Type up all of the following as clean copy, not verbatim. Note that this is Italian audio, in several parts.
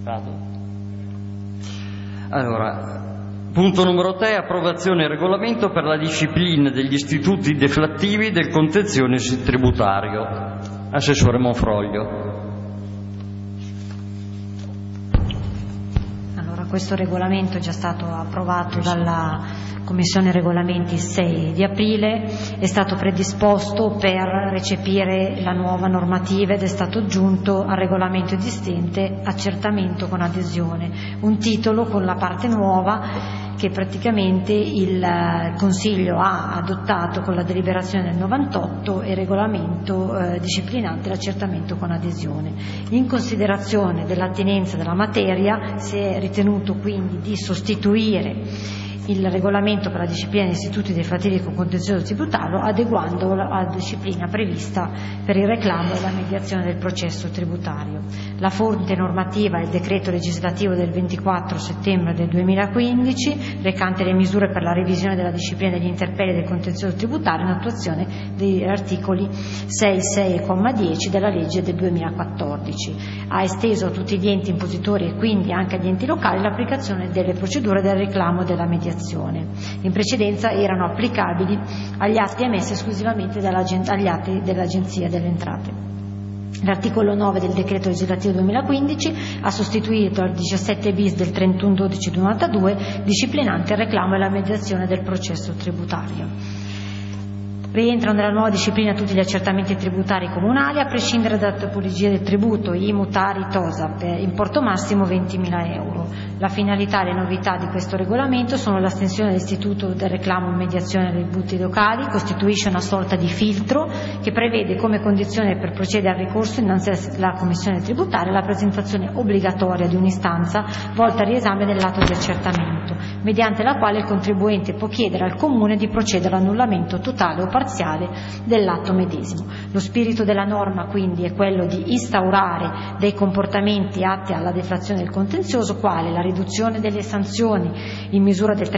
Allora, punto numero 3, approvazione e regolamento per la disciplina degli istituti deflattivi del contenzioso tributario. Assessore Monfroglio. Allora, questo regolamento è già stato approvato dalla Commissione Regolamenti il 6 di aprile, è stato predisposto per recepire la nuova normativa ed è stato aggiunto al regolamento esistente accertamento con adesione, un titolo con la parte nuova che praticamente il Consiglio ha adottato con la deliberazione del 98 e regolamento disciplinante l'accertamento con adesione. In considerazione dell'attinenza della materia si è ritenuto quindi di sostituire il regolamento per la disciplina degli istituti deflattivi con contenzioso tributario adeguandolo alla disciplina prevista per il reclamo e la mediazione del processo tributario. La fonte normativa è il decreto legislativo del 24 settembre del 2015 recante le misure per la revisione della disciplina degli interpelli del contenzioso tributario in attuazione degli articoli 6, 6,10 della legge del 2014. Ha esteso a tutti gli enti impositori e quindi anche agli enti locali l'applicazione delle procedure del reclamo e della mediazione. In precedenza erano applicabili agli atti emessi esclusivamente agli atti dell'Agenzia delle Entrate. L'articolo 9 del decreto legislativo 2015 ha sostituito il 17 bis del 31/12/92 disciplinante il reclamo e la mediazione del processo tributario. Rientrano nella nuova disciplina tutti gli accertamenti tributari comunali, a prescindere dalla tipologia del tributo, IMU, TARI, TOSAP, importo massimo 20.000 euro. La finalità e le novità di questo regolamento sono l'astensione dell'istituto del reclamo e mediazione dei tributi locali, costituisce una sorta di filtro che prevede come condizione per procedere al ricorso innanzi alla Commissione tributaria la presentazione obbligatoria di un'istanza volta al riesame dell'atto di accertamento, mediante la quale il contribuente può chiedere al Comune di procedere all'annullamento totale o parziale dell'atto medesimo. Lo spirito della norma quindi è quello di instaurare dei comportamenti atti alla deflazione del contenzioso, quale la riduzione delle sanzioni in misura del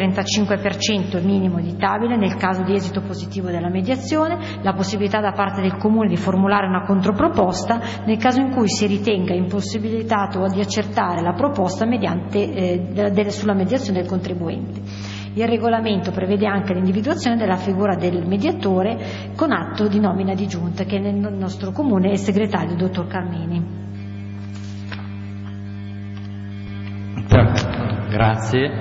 35% minimo editabile nel caso di esito positivo della mediazione, la possibilità da parte del Comune di formulare una controproposta nel caso in cui si ritenga impossibilitato di accertare la proposta mediante sulla mediazione del contribuente. Il regolamento prevede anche l'individuazione della figura del mediatore con atto di nomina di giunta, che nel nostro comune è il segretario dottor Carmini. Grazie.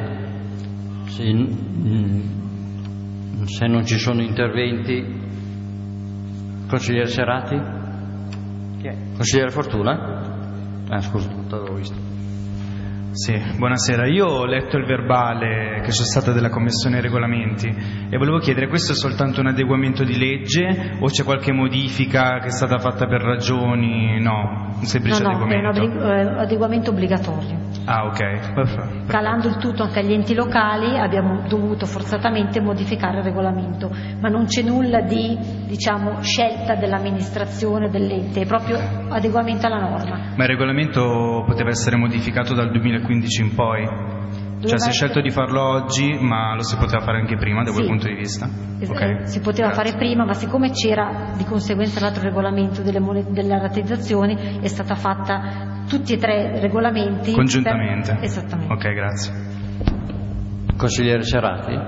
Se non ci sono interventi, consigliere Cerati? Consigliere Fortuna? Scusa, non l'avevo visto. Sì, buonasera. Io ho letto il verbale che c'è stato della Commissione Regolamenti e volevo chiedere, questo è soltanto un adeguamento di legge o c'è qualche modifica che è stata fatta per ragioni? No, un semplice adeguamento. No, è un adeguamento obbligatorio. Ah, ok. Perfetto. Calando il tutto anche agli enti locali abbiamo dovuto forzatamente modificare il regolamento, ma non c'è nulla di, scelta dell'amministrazione dell'ente, è proprio adeguamento alla norma. Ma il regolamento poteva essere modificato dal 2015 in poi? Cioè si è scelto di farlo oggi, ma lo si poteva fare anche prima da quel punto di vista? Okay. Si poteva fare prima, ma siccome c'era di conseguenza l'altro regolamento delle rateizzazioni, è stata fatta tutti e tre regolamenti congiuntamente. Esattamente. Ok, grazie. Consigliere Cerati?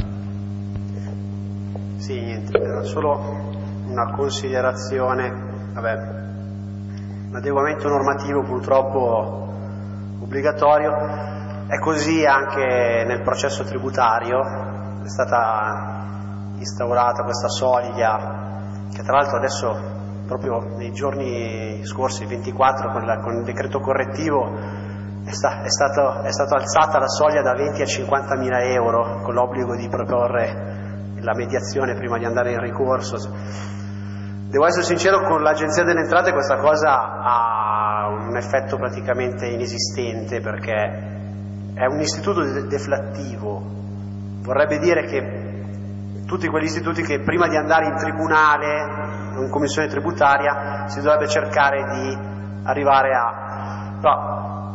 Sì, niente, era solo una considerazione. L'adeguamento normativo purtroppo obbligatorio. È così anche nel processo tributario, è stata instaurata questa soglia che tra l'altro adesso proprio nei giorni scorsi, 24, con il decreto correttivo è stata alzata la soglia da 20 a 50.000 euro con l'obbligo di proporre la mediazione prima di andare in ricorso. Devo essere sincero, con l'Agenzia delle Entrate questa cosa ha un effetto praticamente inesistente, perché è un istituto deflattivo, vorrebbe dire che tutti quegli istituti che prima di andare in tribunale o in commissione tributaria si dovrebbe cercare di arrivare a... Però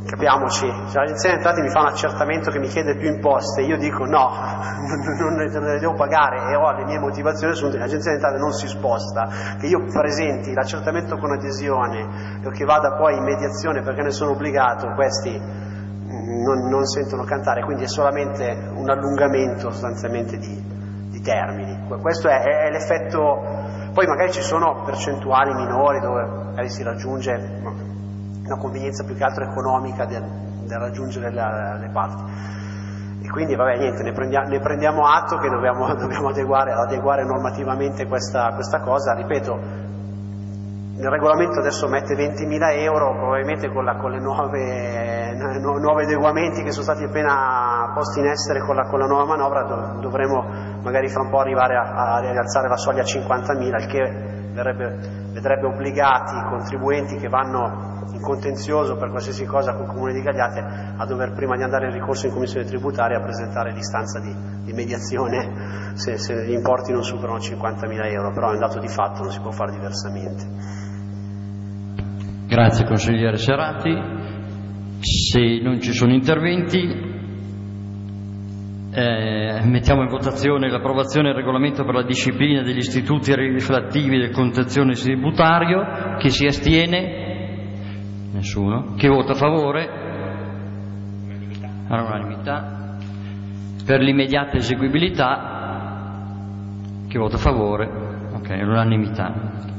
capiamoci, se l'Agenzia delle Entrate mi fa un accertamento che mi chiede più imposte, io dico no, non le devo pagare, e ho le mie motivazioni, l'Agenzia delle Entrate non si sposta, che io presenti l'accertamento con adesione o che vada poi in mediazione perché ne sono obbligato, questi non sentono cantare, quindi è solamente un allungamento sostanzialmente di termini. Questo è l'effetto. Poi magari ci sono percentuali minori dove magari si raggiunge una convenienza più che altro economica del raggiungere le parti, e quindi vabbè, niente, ne prendiamo atto che dobbiamo adeguare normativamente questa cosa. Ripeto, il regolamento adesso mette 20.000 euro, probabilmente con le nuovi adeguamenti che sono stati appena posti in essere con la nuova manovra dovremo magari fra un po' arrivare a rialzare la soglia a 50.000, il che vedrebbe obbligati i contribuenti che vanno in contenzioso per qualsiasi cosa col Comune di Gagliate a dover, prima di andare in ricorso in commissione tributaria, presentare l'istanza di mediazione se gli importi non superano 50.000 euro, però è un dato di fatto, non si può fare diversamente. Grazie consigliere Serati. Se non ci sono interventi, mettiamo in votazione l'approvazione del regolamento per la disciplina degli istituti riflattivi del contenzioso tributario. Chi si astiene? Nessuno. Chi vota a favore? All'unanimità. Per l'immediata eseguibilità, chi vota a favore? Ok, all'unanimità.